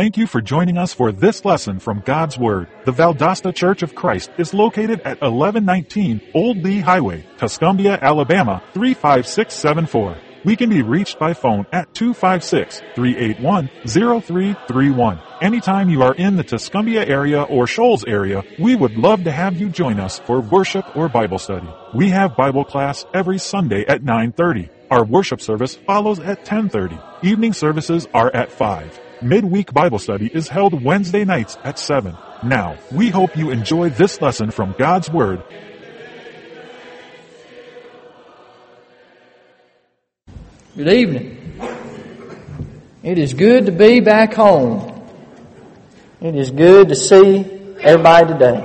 Thank you for joining us for this lesson from God's Word. The Valdosta Church of Christ is located at 1119 Old Lee Highway, Tuscumbia, Alabama 35674. We can be reached by phone at 256-381-0331. Anytime you are in the Tuscumbia area or Shoals area, we would love to have you join us for worship or Bible study. We have Bible class every Sunday at 9:30. Our worship service follows at 10:30. Evening services are at 5. Midweek Bible study is held Wednesday nights at 7. Now, we hope you enjoy this lesson from God's Word. Good evening. It is good to be back home. It is good to see everybody today.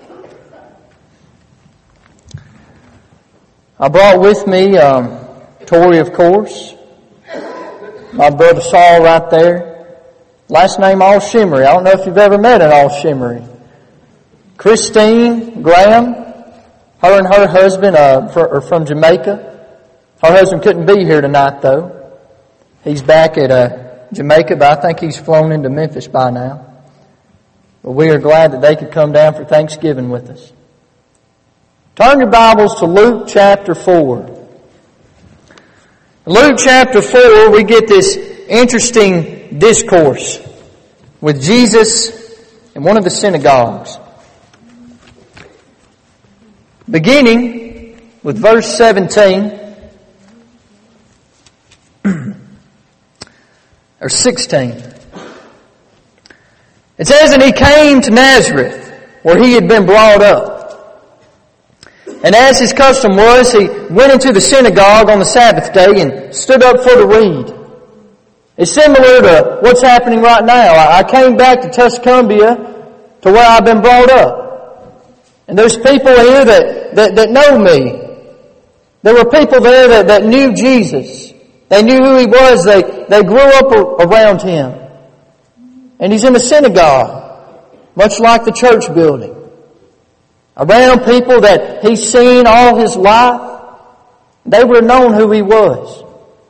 I brought with me Tori, of course. My brother Saul right there. Last name All Shimmery. I don't know if you've ever met an All Shimmery. Christine Graham. Her and her husband are from Jamaica. Her husband couldn't be here tonight though. He's back at Jamaica, but I think he's flown into Memphis by now. But we are glad that they could come down for Thanksgiving with us. Turn your Bibles to Luke chapter 4. In Luke chapter 4, we get this interesting discourse with Jesus in one of the synagogues. Beginning with verse 17. Or 16. It says, "And he came to Nazareth, where he had been brought up. And as his custom was, he went into the synagogue on the Sabbath day and stood up for to read." It's similar to what's happening right now. I came back to Tuscumbia, to where I've been brought up. And there's people here that know me. There were people there that knew Jesus. They knew who he was. They grew up around him. And he's in the synagogue, much like the church building. Around people that he's seen all his life. They would have known who he was.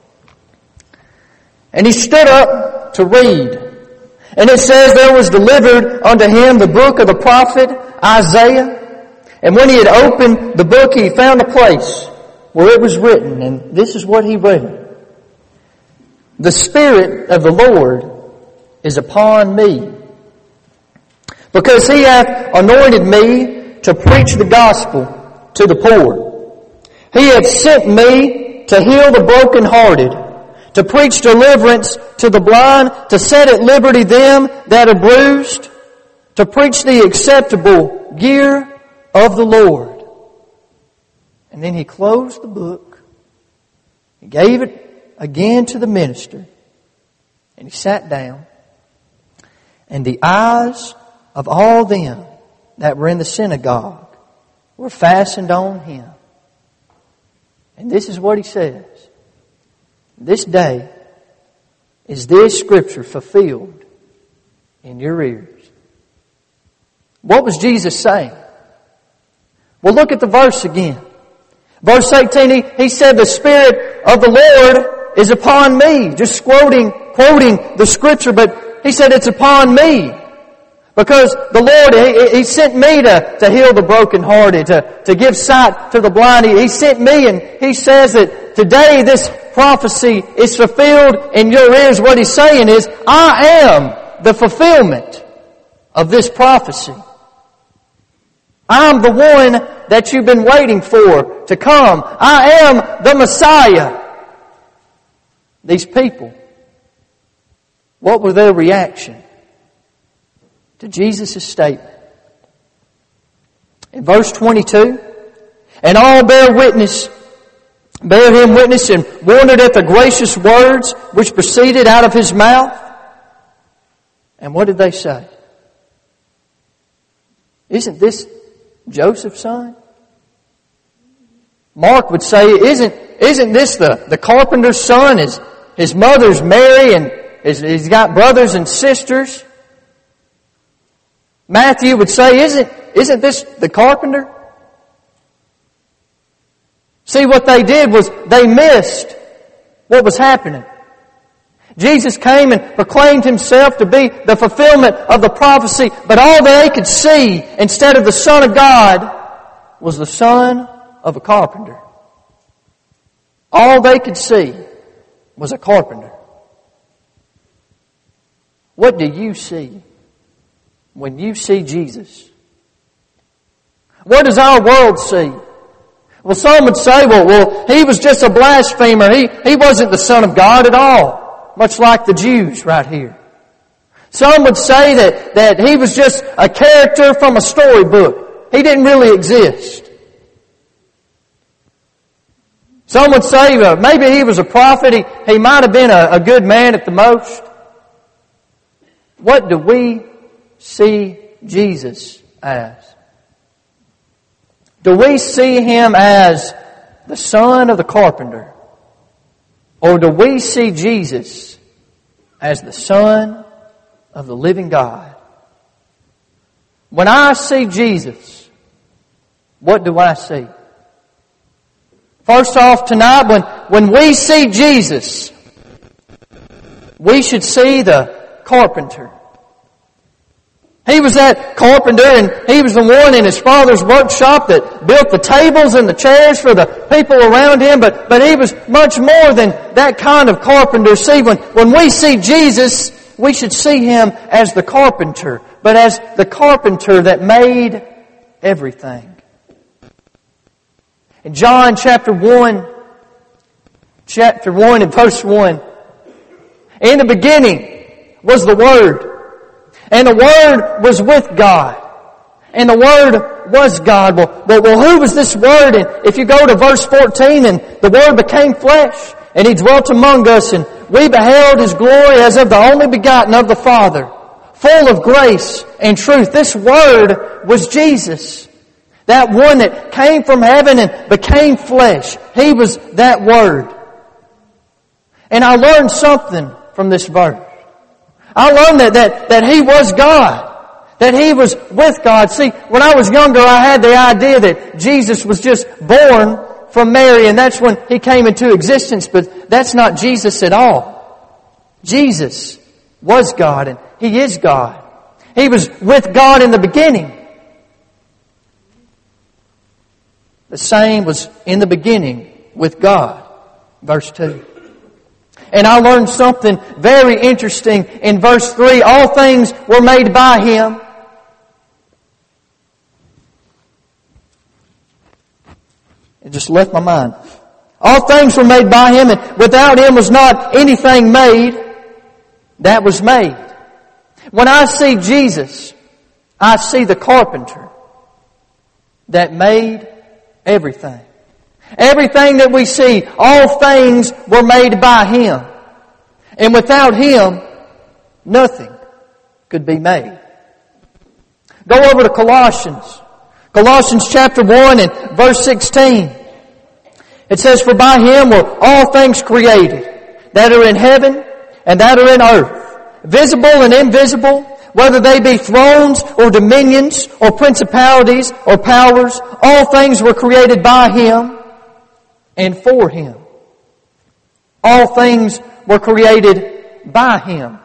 And he stood up to read. And it says, "There was delivered unto him the book of the prophet Isaiah. And when he had opened the book, he found a place where it was written." And this is what he read. "The Spirit of the Lord is upon me, because he hath anointed me to preach the gospel to the poor. He hath sent me to heal the brokenhearted, to preach deliverance to the blind, to set at liberty them that are bruised, to preach the acceptable year of the Lord." And then he closed the book. He gave it again to the minister, and he sat down, and the eyes of all them that were in the synagogue were fastened on him. And this is what he says: "This day is this scripture fulfilled in your ears." What was Jesus saying? Well, look at the verse again. Verse 18, he said, "The Spirit of the Lord is upon me." Just quoting the scripture, but he said it's upon me. Because the Lord, He sent me to heal the brokenhearted, to give sight to the blind. He sent me, and He says that today this prophecy is fulfilled in your ears. What He's saying is, I am the fulfillment of this prophecy. I'm the one that you've been waiting for to come. I am the Messiah. These people, what was their reaction to Jesus' statement? In verse 22, "And all bare him witness, and wondered at the gracious words which proceeded out of his mouth." And what did they say? "Isn't this Joseph's son?" Mark would say, Isn't this the carpenter's son? His mother's Mary, and he's got brothers and sisters. Matthew would say, Isn't this the carpenter? See, what they did was they missed what was happening. Jesus came and proclaimed Himself to be the fulfillment of the prophecy, but all that they could see instead of the Son of God was the son of a carpenter. All they could see was a carpenter. What do you see when you see Jesus? What does our world see? Well, some would say, well, He was just a blasphemer. He wasn't the Son of God at all. Much like the Jews right here. Some would say that He was just a character from a storybook. He didn't really exist. Some would say maybe He was a prophet. He might have been a good man at the most. What do we see Jesus as? Do we see Him as the son of the carpenter? Or do we see Jesus as the Son of the living God? When I see Jesus, what do I see? First off, tonight, when we see Jesus, we should see the carpenter. He was that carpenter, and he was the one in his father's workshop that built the tables and the chairs for the people around him, but he was much more than that kind of carpenter. See, when we see Jesus, we should see Him as the carpenter, but as the carpenter that made everything. In John chapter 1 and verse 1, in the beginning was the Word, and the Word was with God, and the Word was God. Well, who was this Word? And if you go to verse 14, and the Word became flesh, and He dwelt among us, and we beheld His glory as of the only begotten of the Father, full of grace and truth. This Word was Jesus. That one that came from heaven and became flesh. He was that Word. And I learned something from this verse. I learned that He was God. That He was with God. See, when I was younger, I had the idea that Jesus was just born from Mary, and that's when He came into existence, but that's not Jesus at all. Jesus was God, and He is God. He was with God in the beginning. The same was in the beginning with God. Verse 2. And I learned something very interesting in verse 3. All things were made by Him. It just left my mind. All things were made by Him, and without Him was not anything made that was made. When I see Jesus, I see the carpenter that made everything. Everything that we see, all things were made by Him. And without Him, nothing could be made. Go over to Colossians. Colossians chapter 1 and verse 16. It says, For by Him were all things created, that are in heaven and that are in earth, visible and invisible, whether they be thrones or dominions or principalities or powers, all things were created by Him and for Him. All things were created by Him.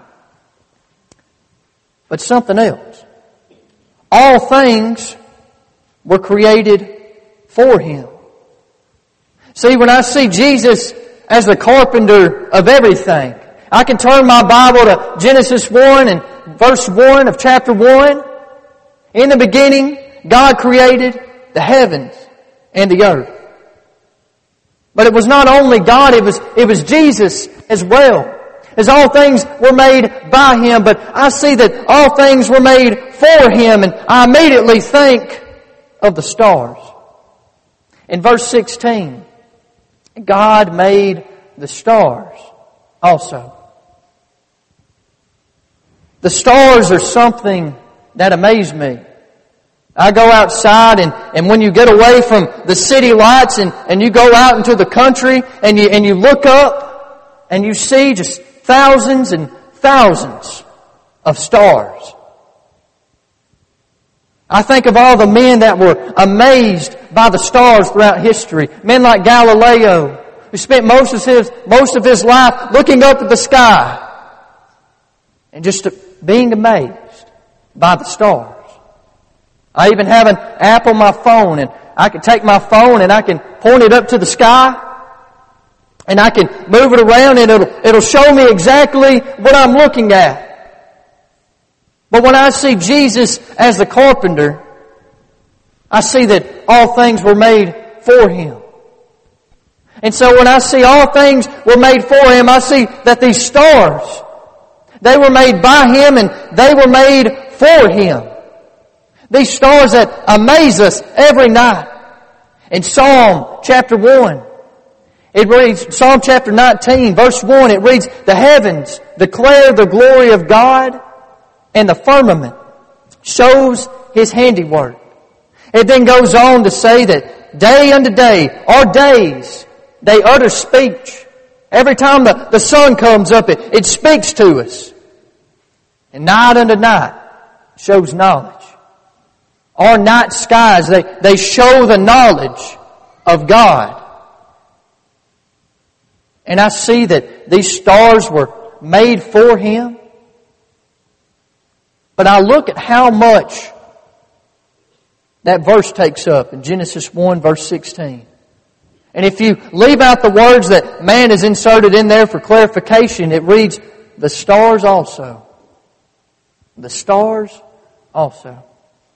But something else. All things were created for Him. See, when I see Jesus as the carpenter of everything, I can turn my Bible to Genesis 1 and verse 1 of chapter 1. In the beginning, God created the heavens and the earth. But it was not only God, it was Jesus as well. As all things were made by Him, but I see that all things were made for Him, and I immediately think of the stars. In verse 16, God made the stars also. The stars are something that amaze me. I go outside and when you get away from the city lights and you go out into the country and you look up and you see just thousands and thousands of stars. I think of all the men that were amazed by the stars throughout history. Men like Galileo, who spent most of his life looking up at the sky and just being amazed by the stars. I even have an app on my phone, and I can take my phone and I can point it up to the sky, and I can move it around, and it'll show me exactly what I'm looking at. But when I see Jesus as the carpenter, I see that all things were made for Him. And so when I see all things were made for Him, I see that these stars, they were made by Him and they were made for Him. These stars that amaze us every night. In Psalm chapter 1, it reads, Psalm chapter 19, verse 1, it reads, "The heavens declare the glory of God, and the firmament shows His handiwork." It then goes on to say that day unto day, our days, they utter speech. Every time the sun comes up, it speaks to us. And night unto night shows knowledge. Our night skies, they show the knowledge of God. And I see that these stars were made for Him. But I look at how much that verse takes up in Genesis 1 verse 16. And if you leave out the words that man has inserted in there for clarification, it reads, "The stars also." The stars also.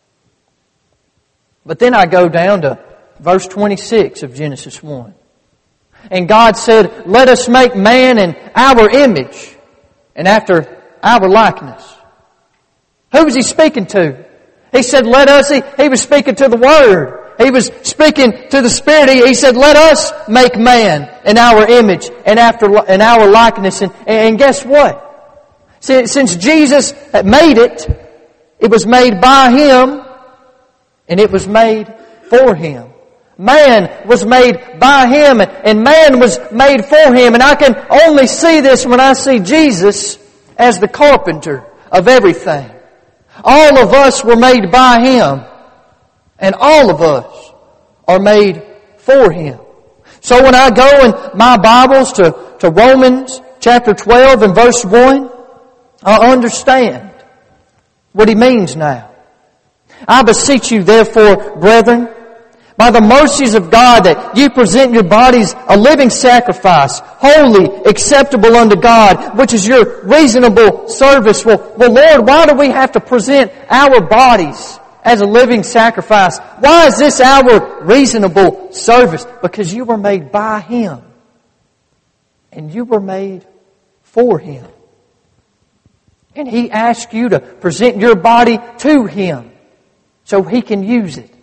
But then I go down to verse 26 of Genesis 1. And God said, "Let us make man in our image and after our likeness." Who was He speaking to? He said, "Let us." He was speaking to the Word. He was speaking to the Spirit. He said, "Let us make man in our image and in our likeness." And guess what? Since Jesus had made it, it was made by Him and it was made for Him. Man was made by Him and man was made for Him. And I can only see this when I see Jesus as the carpenter of everything. All of us were made by Him, and all of us are made for Him. So when I go in my Bibles to Romans chapter 12 and verse 1, I understand what He means now. "I beseech you therefore, brethren, by the mercies of God, that you present your bodies a living sacrifice, holy, acceptable unto God, which is your reasonable service." Well, Lord, why do we have to present our bodies as a living sacrifice? Why is this our reasonable service? Because you were made by Him. And you were made for Him. And He asks you to present your body to Him so He can use it.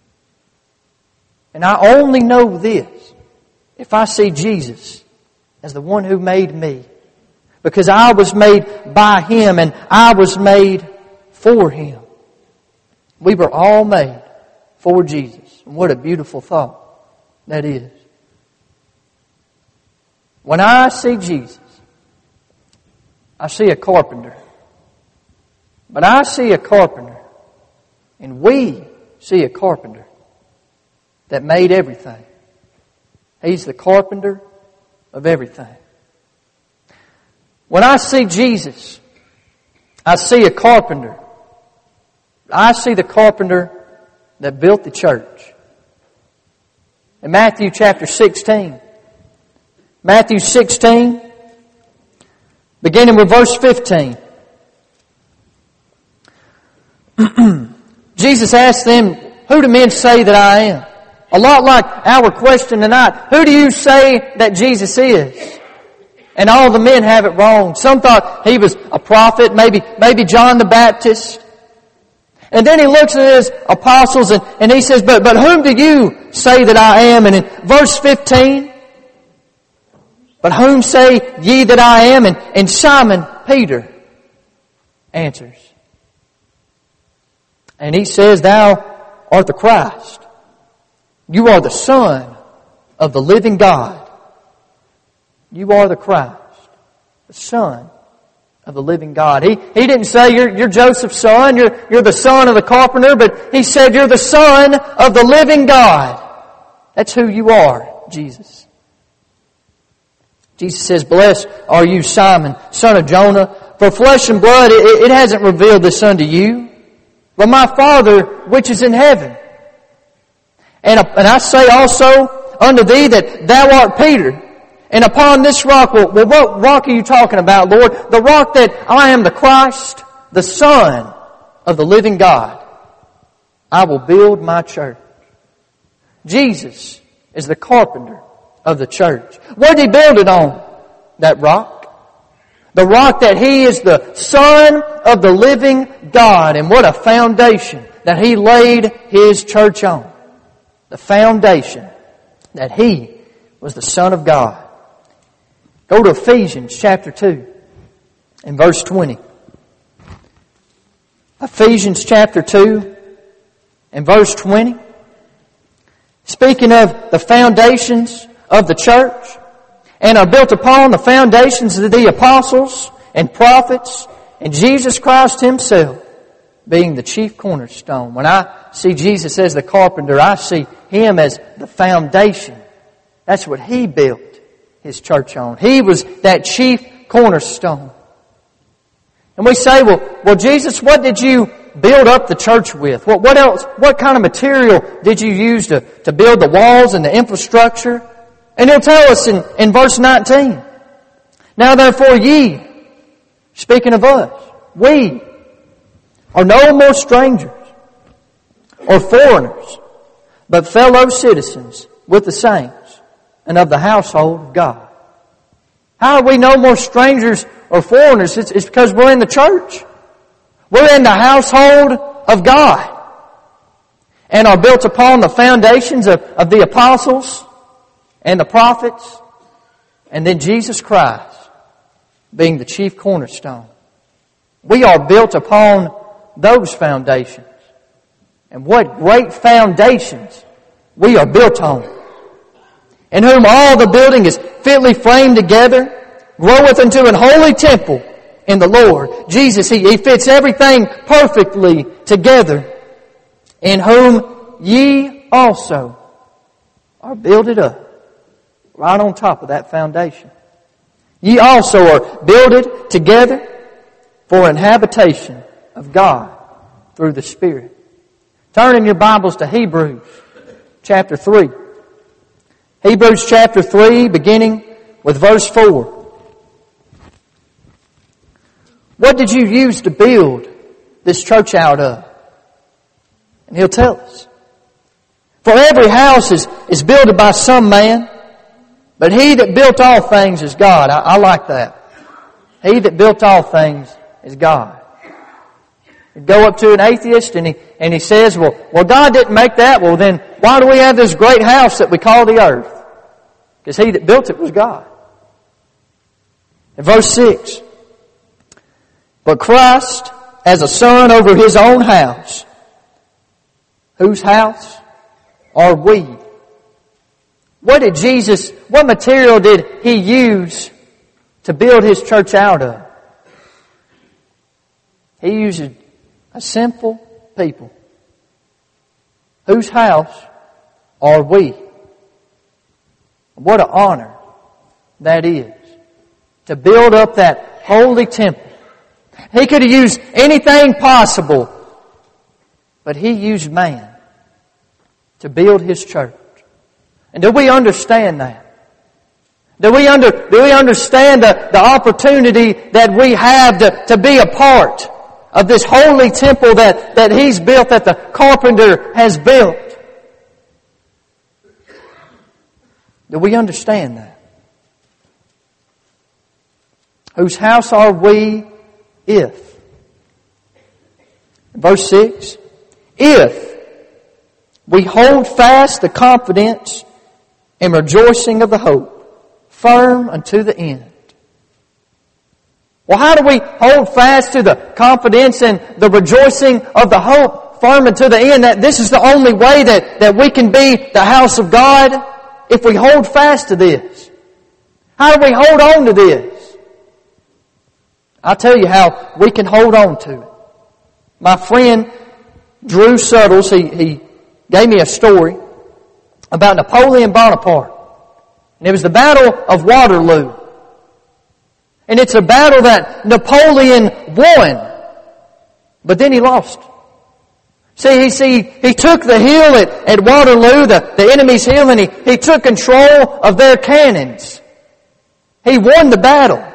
And I only know this if I see Jesus as the one who made me. Because I was made by Him and I was made for Him. We were all made for Jesus. And what a beautiful thought that is. When I see Jesus, I see a carpenter. But I see a carpenter, and we see a carpenter that made everything. He's the carpenter of everything. When I see Jesus, I see a carpenter. I see the carpenter that built the church. In Matthew chapter 16, Matthew 16, beginning with verse 15. Jesus asked them, "Who do men say that I am?" A lot like our question tonight. Who do you say that Jesus is? And all the men have it wrong. Some thought He was a prophet, maybe John the Baptist. And then He looks at His apostles and He says, but whom do you say that I am? And in verse 15, "But whom say ye that I am?" And Simon Peter answers. And he says, "Thou art the Christ. You are the Son of the living God." You are the Christ, the Son of the living God. He didn't say you're Joseph's son, you're the son of the carpenter, but He said you're the Son of the living God. That's who you are, Jesus. Jesus says, "Blessed are you, Simon, son of Jonah, For flesh and blood, it hasn't revealed this unto you, but my Father which is in heaven. And I say also unto thee that thou art Peter, and upon this rock, well, what rock are you talking about, Lord? The rock that I am the Christ, the Son of the living God. I will build my church. Jesus is the carpenter of the church. What did He build it on? That rock. The rock that He is the Son of the living God. And what a foundation that He laid His church on. The foundation that He was the Son of God. Go to Ephesians chapter 2 and verse 20. Ephesians chapter 2 and verse 20. Speaking of the foundations of the church, and are built upon the foundations of the apostles and prophets and Jesus Christ Himself being the chief cornerstone. When I see Jesus as the carpenter, I see Him as the foundation. That's what He built His church on. He was that chief cornerstone. And we say, well, Jesus, what did you build up the church with? What else? What kind of material did you use to build the walls and the infrastructure? And He'll tell us in verse 19, now therefore ye, speaking of us, we are no more strangers or foreigners, but fellow citizens with the saints and of the household of God. How are we no more strangers or foreigners? It's because we're in the church. We're in the household of God and are built upon the foundations of the apostles and the prophets, and then Jesus Christ being the chief cornerstone. We are built upon those foundations. And what great foundations we are built on. In whom all the building is fitly framed together, groweth into an holy temple in the Lord. Jesus, He fits everything perfectly together, in whom ye also are builded up. Right on top of that foundation. Ye also are builded together for an habitation of God through the Spirit. Turn in your Bibles to Hebrews chapter 3. Hebrews chapter 3, beginning with verse 4. What did you use to build this church out of? And he'll tell us. For every house is built by some man, but He that built all things is God. I like that. He that built all things is God. You go up to an atheist and he says, well, God didn't make that. Well, then why do we have this great house that we call the earth? Because He that built it was God. In verse 6, but Christ as a son over His own house. Whose house are we? What material did He use to build His church out of? He used a simple people. Whose house are we? What an honor that is, to build up that holy temple. He could have used anything possible, but He used man to build His church. And do we understand that? Do we understand the opportunity that we have to be a part of this holy temple that He's built, that the carpenter has built? Do we understand that? Whose house are we if? Verse 6. If we hold fast the confidence and rejoicing of the hope, firm unto the end. Well, how do we hold fast to the confidence and the rejoicing of the hope, firm unto the end? That this is the only way that we can be the house of God, if we hold fast to this. How do we hold on to this? I'll tell you how we can hold on to it. My friend Drew Suttles, he gave me a story about Napoleon Bonaparte. And it was the Battle of Waterloo. And it's a battle that Napoleon won. But then he lost. See, he took the hill at Waterloo, the enemy's hill, and he took control of their cannons. He won the battle.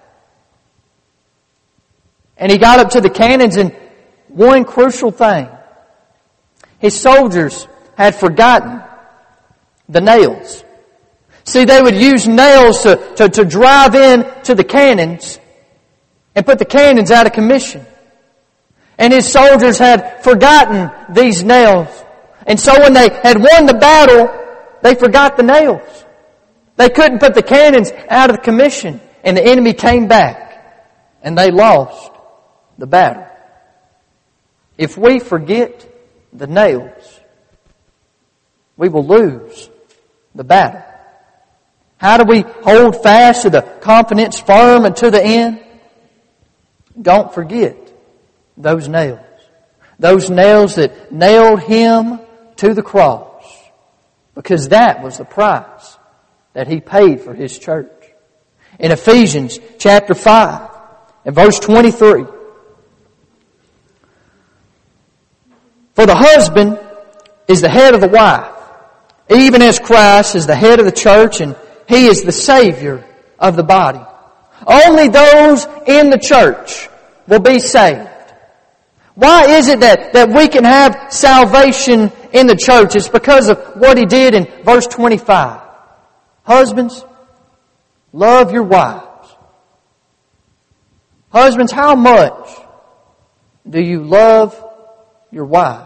And he got up to the cannons, and one crucial thing. His soldiers had forgotten the nails. See, they would use nails to drive in to the cannons and put the cannons out of commission. And his soldiers had forgotten these nails. And so when they had won the battle, they forgot the nails. They couldn't put the cannons out of commission. And the enemy came back. And they lost the battle. If we forget the nails, we will lose the battle. How do we hold fast to the confidence firm and to the end? Don't forget those nails. Those nails that nailed Him to the cross. Because that was the price that He paid for His church. In Ephesians chapter 5 and verse 23. For the husband is the head of the wife, even as Christ is the head of the church, and He is the Savior of the body. Only those in the church will be saved. Why is it that we can have salvation in the church? It's because of what He did in verse 25. Husbands, love your wives. Husbands, how much do you love your wives?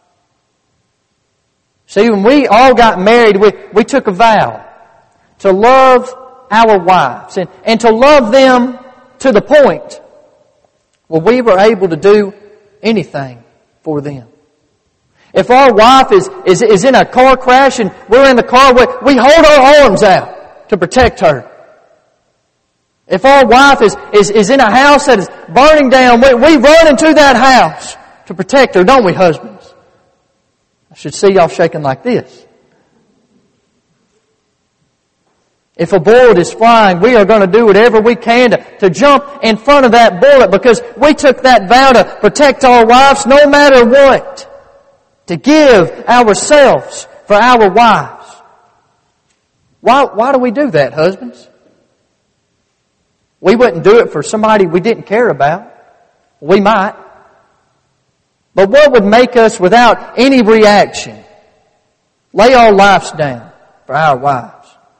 See, when we all got married, we took a vow to love our wives and to love them to the point where we were able to do anything for them. If our wife is in a car crash and we're in the car, we hold our arms out to protect her. If our wife is in a house that is burning down, we run into that house to protect her, don't we, husbands? I should see y'all shaking like this. If a bullet is flying, we are going to do whatever we can to jump in front of that bullet because we took that vow to protect our wives no matter what. To give ourselves for our wives. Why do we do that, husbands? We wouldn't do it for somebody we didn't care about. We might. But what would make us, without any reaction, lay our lives down for our wives?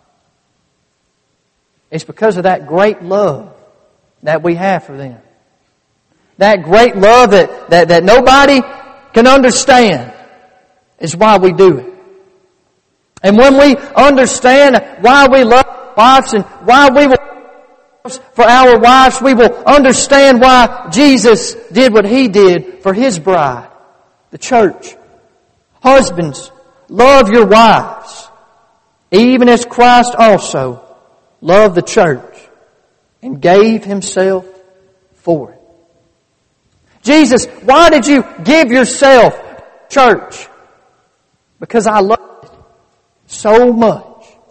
It's because of that great love that we have for them. That great love that nobody can understand is why we do it. And when we understand why we love our wives and why we will for our wives, we will understand why Jesus did what He did for His bride, the church. Husbands, love your wives, even as Christ also loved the church and gave Himself for it. Jesus, why did you give yourself, church? Because I loved it so much.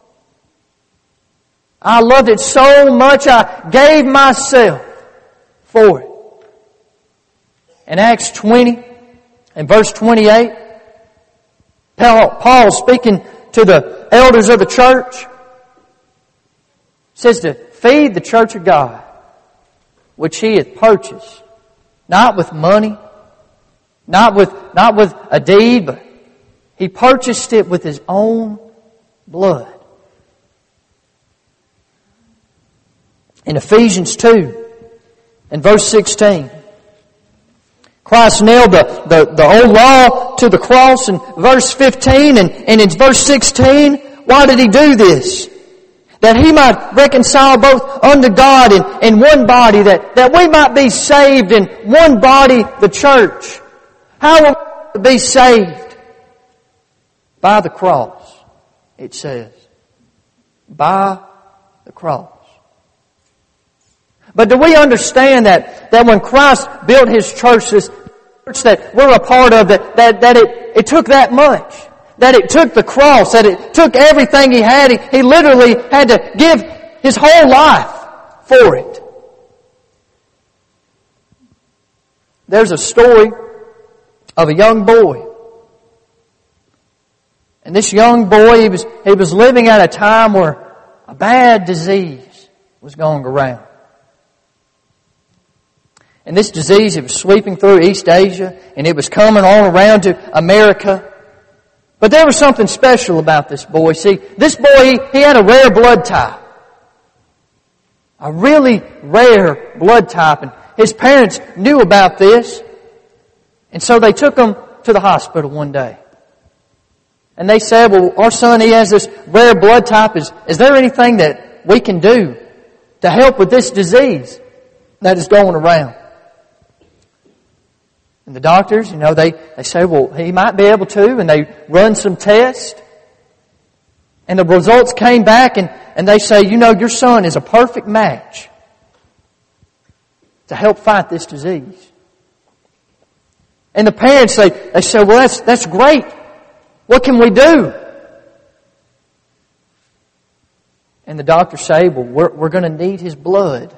I loved it so much I gave myself for it. In Acts 20 and verse 28, Paul speaking to the elders of the church says to feed the church of God, which He hath purchased, not with money, not with a deed, but He purchased it with His own blood. In Ephesians 2 and verse 16, Christ nailed the old law to the cross in verse 15 and in verse 16. Why did He do this? That He might reconcile both unto God in one body, that we might be saved in one body, the church. How will we be saved? By the cross, it says. By the cross. But do we understand that when Christ built His church, this church that we're a part of, that it took that much? That it took the cross, that it took everything He had. He literally had to give His whole life for it. There's a story of a young boy. And this young boy, he was living at a time where a bad disease was going around. And this disease, it was sweeping through East Asia, and it was coming all around to America. But there was something special about this boy. See, this boy, he had a rare blood type. A really rare blood type. And his parents knew about this. And so they took him to the hospital one day. And they said, well, our son, he has this rare blood type. Is there anything that we can do to help with this disease that is going around? And the doctors, they say, well, he might be able to, and they run some tests. And the results came back, and they say, your son is a perfect match to help fight this disease. And the parents, they say, well, that's great. What can we do? And the doctors say, well, we're going to need his blood.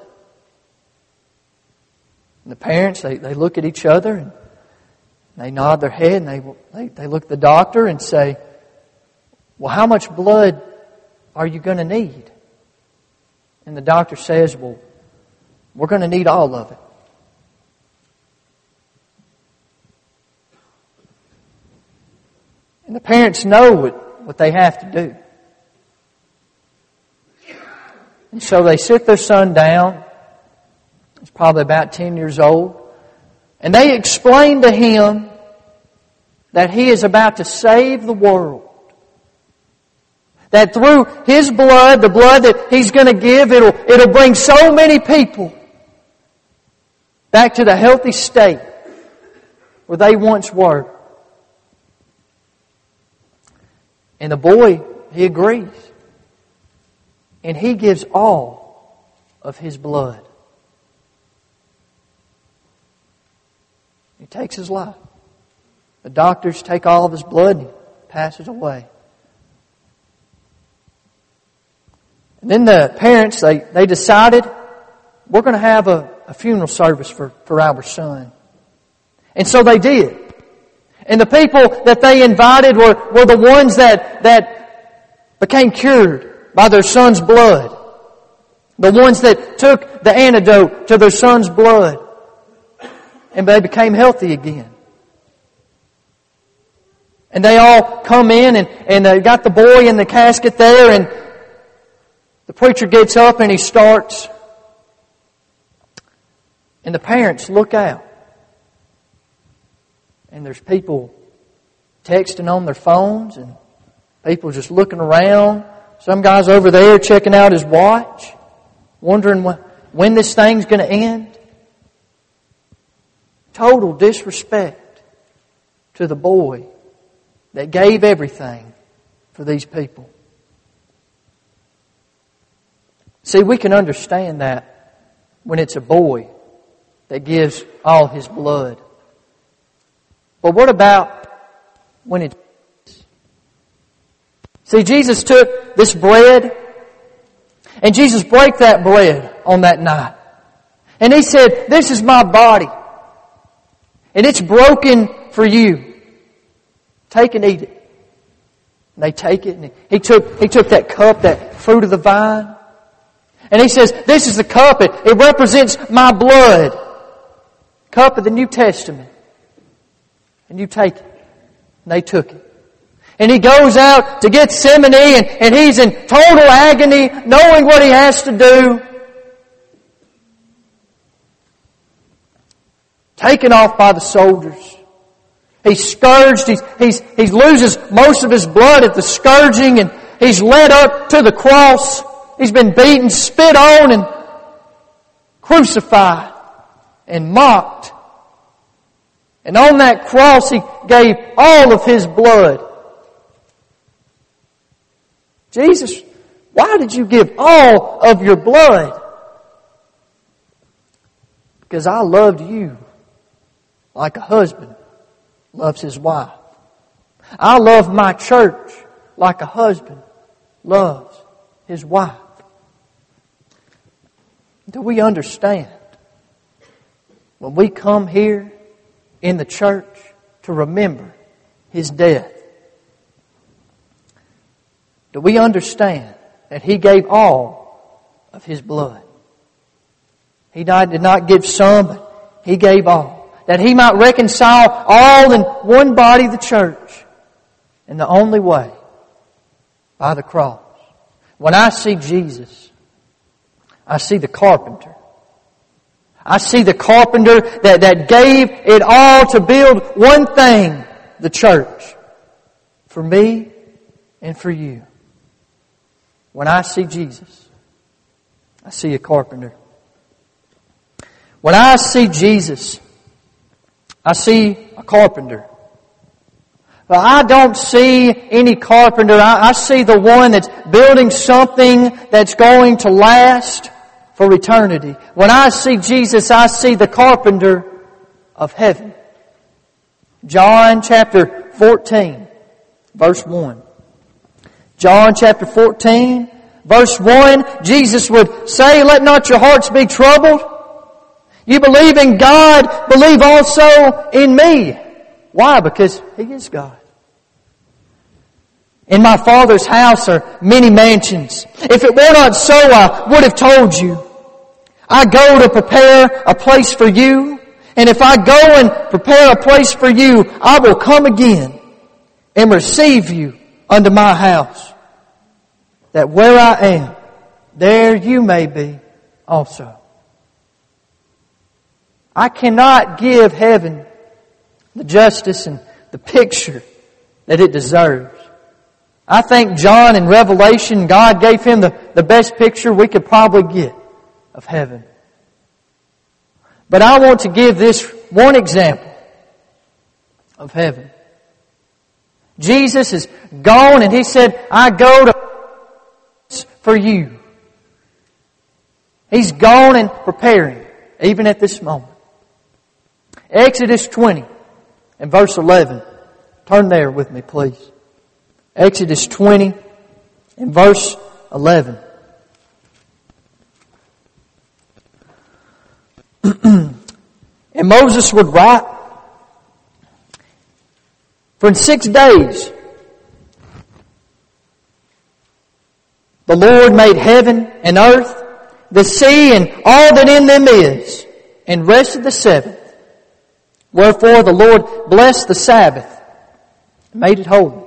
And the parents, they look at each other and they nod their head and they look at the doctor and say, well, how much blood are you going to need? And the doctor says, well, we're going to need all of it. And the parents know what they have to do. And so they sit their son down. He's probably about 10 years old. And they explain to him that he is about to save the world. That through his blood, the blood that he's going to give, it'll bring so many people back to the healthy state where they once were. And the boy, he agrees. And he gives all of his blood. He takes his life. The doctors take all of his blood and he passes away. And then the parents, they decided, we're going to have a funeral service for our son. And so they did. And the people that they invited were the ones that became cured by their son's blood. The ones that took the antidote to their son's blood. And they became healthy again. And they all come in and they got the boy in the casket there, and the preacher gets up and he starts. And the parents look out. And there's people texting on their phones and people just looking around. Some guy's over there checking out his watch, wondering when this thing's going to end. Total disrespect to the boy that gave everything for these people. See, we can understand that when it's a boy that gives all his blood. But what about when it's... See, Jesus took this bread and Jesus broke that bread on that night. And He said, this is my body. And it's broken for you. Take and eat it. And they take it, and He took that cup, that fruit of the vine. And He says, this is the cup. It represents my blood. Cup of the New Testament. And you take it. And they took it. And He goes out to Gethsemane, and He's in total agony, knowing what He has to do. Taken off by the soldiers. He's scourged. He loses most of his blood at the scourging, and he's led up to the cross. He's been beaten, spit on, and crucified and mocked. And on that cross, He gave all of His blood. Jesus, why did you give all of your blood? Because I loved you like a husband loves his wife. I love my church like a husband loves his wife. Do we understand? When we come here in the church to remember His death. Do we understand that He gave all of His blood? He did not give some, but He gave all. That He might reconcile all in one body, the church. And the only way, by the cross. When I see Jesus, I see the carpenter. I see the carpenter that gave it all to build one thing, the church. For me and for you. When I see Jesus, I see a carpenter. When I see Jesus, I see a carpenter. But I don't see any carpenter. I see the one that's building something that's going to last for eternity. When I see Jesus, I see the carpenter of heaven. John chapter 14, verse 1. John chapter 14, verse 1, Jesus would say, "Let not your hearts be troubled. You believe in God, believe also in me." Why? Because He is God. In my Father's house are many mansions. If it were not so, I would have told you. I go to prepare a place for you. And if I go and prepare a place for you, I will come again and receive you unto my house, that where I am, there you may be also. I cannot give heaven the justice and the picture that it deserves. I think John in Revelation, God gave him the best picture we could probably get of heaven. But I want to give this one example of heaven. Jesus is gone and He said, "I go to for you." He's gone and preparing, even at this moment. Exodus 20 and verse 11. Turn there with me, please. Exodus 20 and verse 11. And Moses would write, "For in 6 days the Lord made heaven and earth, the sea and all that in them is, and rested the seventh. Wherefore the Lord blessed the Sabbath and made it holy."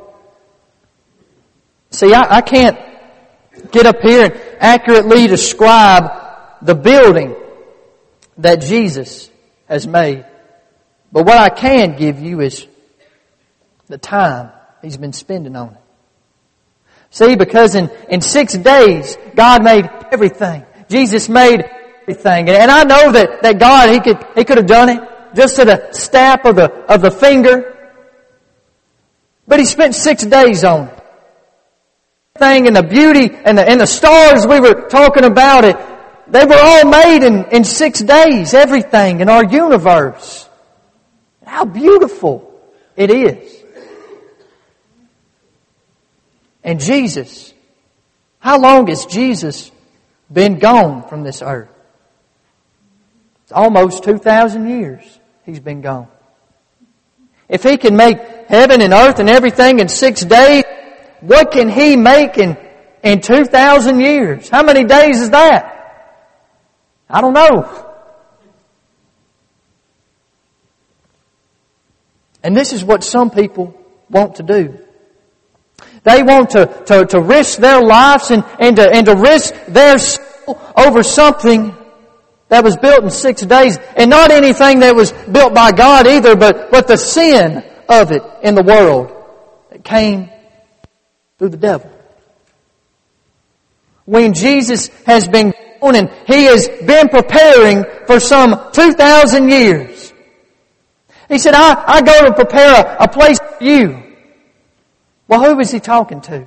See, I can't get up here and accurately describe the building that Jesus has made. But what I can give you is the time He's been spending on it. See, because in 6 days, God made everything. Jesus made everything. And I know that God, He could have done it just at a snap of the finger. But He spent 6 days on it. Thing and the beauty and the stars we were talking about it, they were all made in 6 days. Everything in our universe. How beautiful it is. And Jesus, how long has Jesus been gone from this earth? It's almost 2,000 years He's been gone. If He can make heaven and earth and everything in 6 days, what can He make in 2,000 years? How many days is that? I don't know. And this is what some people want to do. They want to risk their lives and to risk their soul over something that was built in 6 days. And not anything that was built by God either, but the sin of it in the world that came through the devil. When Jesus has been gone and He has been preparing for some 2,000 years. He said, I go to prepare a place for you. Well, who was He talking to?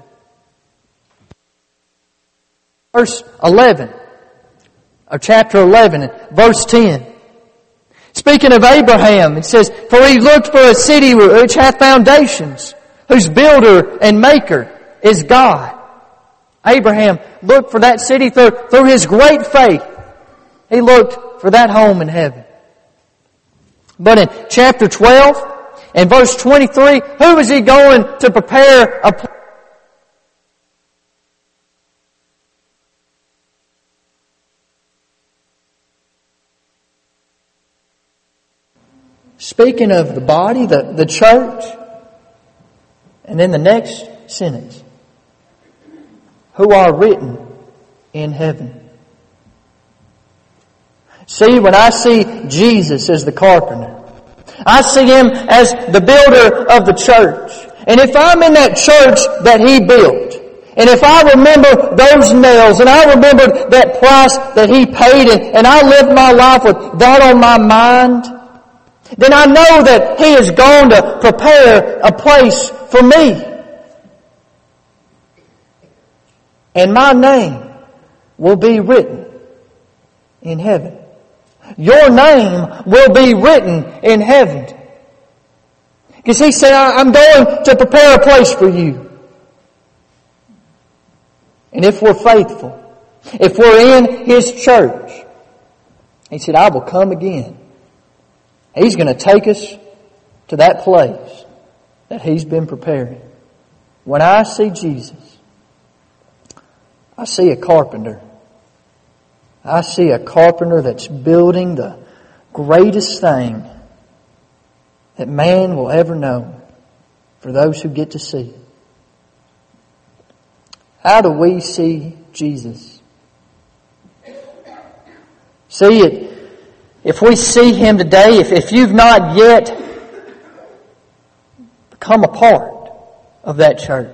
Verse 11, or chapter 11, verse 10. Speaking of Abraham, it says, "For he looked for a city which hath foundations, whose builder and maker is God." Abraham looked for that city through his great faith. He looked for that home in heaven. But in chapter 12 and verse 23, who is He going to prepare a place? Speaking of the body, the church, and then the next sentence, who are written in heaven. See, when I see Jesus as the carpenter, I see Him as the builder of the church. And if I'm in that church that He built, and if I remember those nails, and I remember that price that He paid, and I live my life with that on my mind, then I know that He is going to prepare a place for me. And my name will be written in heaven. Your name will be written in heaven. Because He said, I'm going to prepare a place for you. And if we're faithful, if we're in His church, He said, I will come again. He's going to take us to that place that He's been preparing. When I see Jesus, I see a carpenter. I see a carpenter that's building the greatest thing that man will ever know for those who get to see it. How do we see Jesus? See it. If we see Him today, if you've not yet become a part of that church,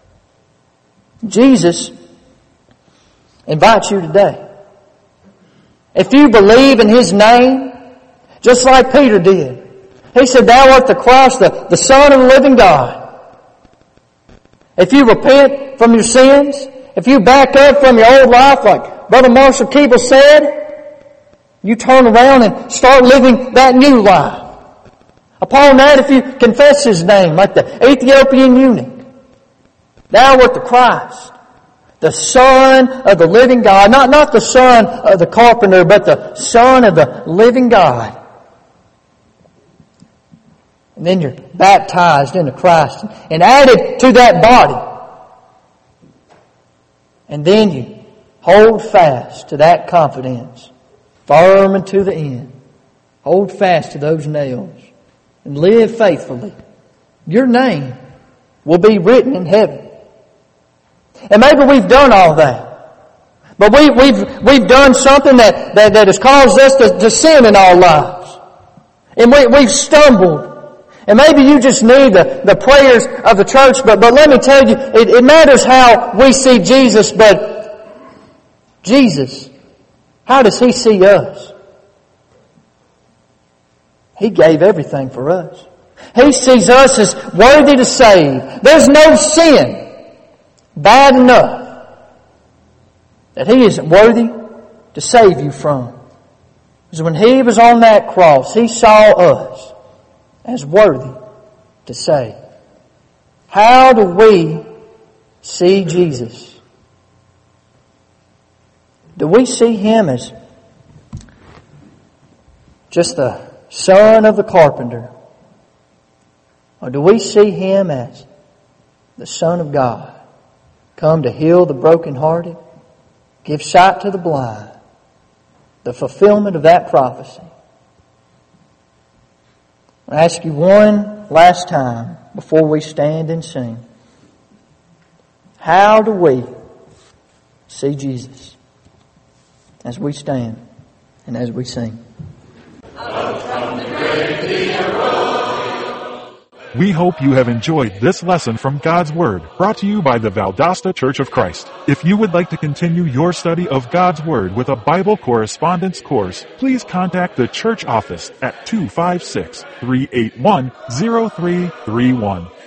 Jesus invites you today. If you believe in His name, just like Peter did, he said, Thou art the Christ, the Son of the living God. If you repent from your sins, if you back up from your old life, like Brother Marshall Keeble said, you turn around and start living that new life. Upon that, if you confess His name, like the Ethiopian eunuch, Thou art the Christ, the Son of the living God. Not the son of the carpenter, but the Son of the living God. And then you're baptized into Christ and added to that body. And then you hold fast to that confidence, firm unto the end. Hold fast to those nails and live faithfully. Your name will be written in heaven. And maybe we've done all that. But we've done something that has caused us to sin in our lives. And we've stumbled. And maybe you just need the prayers of the church, but let me tell you, it matters how we see Jesus, but Jesus, how does He see us? He gave everything for us. He sees us as worthy to save. There's no sin bad enough that He isn't worthy to save you from. Because when He was on that cross, He saw us as worthy to save. How do we see Jesus? Do we see Him as just the son of the carpenter? Or do we see Him as the Son of God, come to heal the brokenhearted, give sight to the blind, the fulfillment of that prophecy? I ask you one last time before we stand and sing. How do we see Jesus as we stand and as we sing? We hope you have enjoyed this lesson from God's Word, brought to you by the Valdosta Church of Christ. If you would like to continue your study of God's Word with a Bible correspondence course, please contact the church office at 256-381-0331.